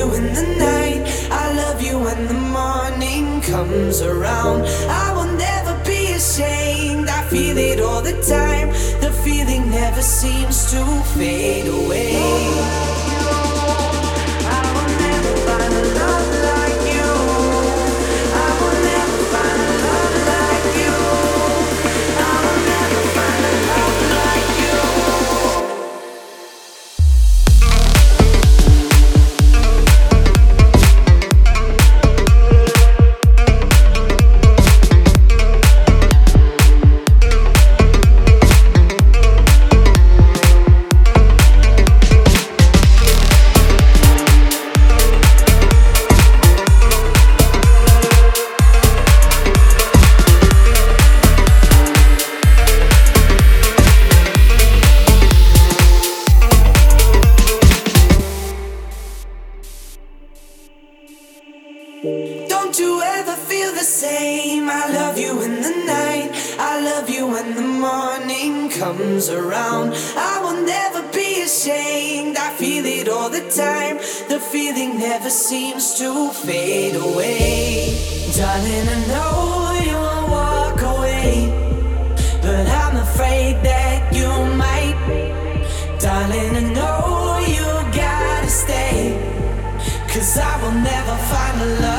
you in the night. I love you when the morning comes around. I will never be ashamed. I feel it all the time. The feeling never seems to fade away. I will never find a love like you. I will never find a love like you. I will never find a love like you. Don't you ever feel the same? I love you in the night. I love you when the morning comes around. I will never be ashamed. I feel it all the time. The feeling never seems to fade away. Darling, I know you will walk away, but I'm afraid that you might. Darling, I know you gotta stay, 'cause I will never find a love